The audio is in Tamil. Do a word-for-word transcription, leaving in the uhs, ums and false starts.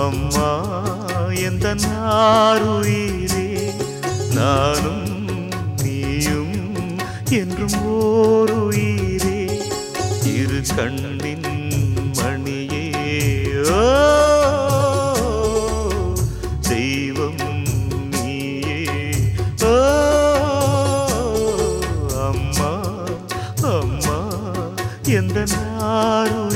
அம்மா எந்த நாருயிரே நானும் நீயும் என்றும் ஓருயிரே இரு கண்ணின் மணியே ஓ தெய்வம் நீயே ஓ அம்மா அம்மா எந்த நாரு